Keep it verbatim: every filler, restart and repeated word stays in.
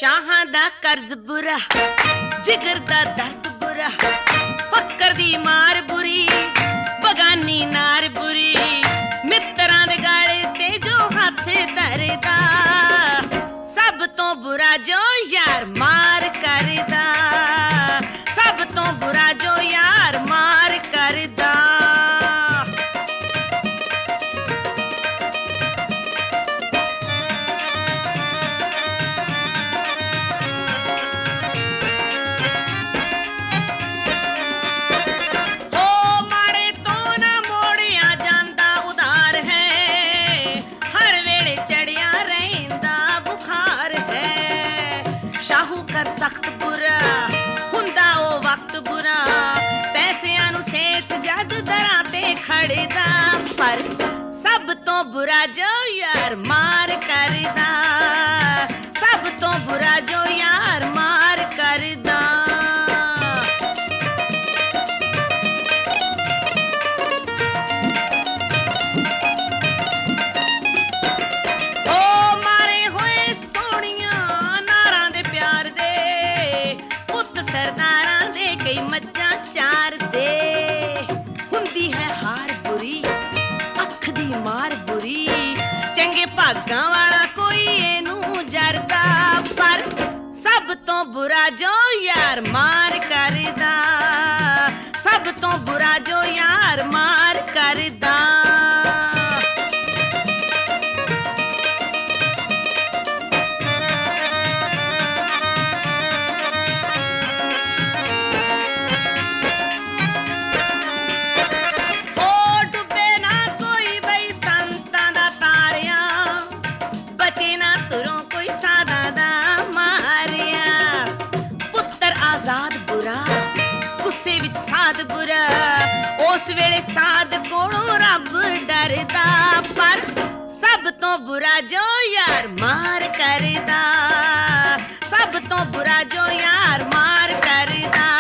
ਸ਼ਾਹਾਂ ਦਾ ਕਰਜ਼ ਬੁਰਾ, ਜਿਗਰ ਦਾ ਦਰਦ ਬੁਰਾ, ਫੱਕਰ ਦੀ ਮਾਰ ਬੁਰੀ, ਬਗਾਨੀ ਨਾਰ ਬੁਰੀ, ਮਿੱਤਰਾਂ ਦੇ ਗਾਲੇ ਤੇ ਜੋ ਹੱਥ ਧਰਦਾ, ਸਭ ਤੋਂ ਬੁਰਾ ਜੋ ਯਾਰ ਮਾਰ ਕਰਦਾ, ਸਭ ਤੋਂ ਬੁਰਾ ਜੋ ਯਾਰ ਮਾਰ ਕਰਦਾ। ਸਖਤ ਬੁਰਾ ਹੁੰਦਾ ਉਹ ਵਕਤ ਬੁਰਾ, ਪੈਸਿਆਂ ਨੂੰ ਸੇਠ ਜਦ ਦਰਾਂ ਤੇ ਖੜਦਾ, ਪਰ ਸਭ ਤੋਂ ਬੁਰਾ ਜੋ ਯਾਰ ਮਾਰ ਕਰਦਾ, ਸਭ ਤੋਂ ਬੁਰਾ ਜੋ ਯਾਰ ਮਾਰ ਕਰਦਾ। ਮੱਝਾਂ ਚਾਰ ਦੇ ਹੁੰਦੀ ਹੈ ਹਾਰ ਬੁਰੀ, ਅੱਖ ਦੀ ਮਾਰ ਬੁਰੀ, ਚੰਗੇ ਭਾਗਾਂ ਵਾਲਾ ਕੋਈ ਇਹਨੂੰ ਜਰਦਾ, ਪਰ ਸਭ ਤੋਂ ਬੁਰਾ ਜੋ ਯਾਰ ਮਾਰ ਕਰਦਾ, ਸਭ ਤੋਂ ਬੁਰਾ ਜੋ ਯਾਰ ਮਾਰ ਕਰਦਾ। ਗੁੱਸੇ ਵਿੱਚ ਸਾਧ ਬੁਰਾ, ਉਸ ਵੇਲੇ ਸਾਧ ਕੋਲੋਂ ਰੱਬ ਡਰਦਾ, ਪਰ ਸਭ ਤੋਂ ਬੁਰਾ ਜੋ ਯਾਰ ਮਾਰ ਕਰਦਾ, ਸਭ ਤੋਂ ਬੁਰਾ ਜੋ ਯਾਰ ਮਾਰ ਕਰਦਾ।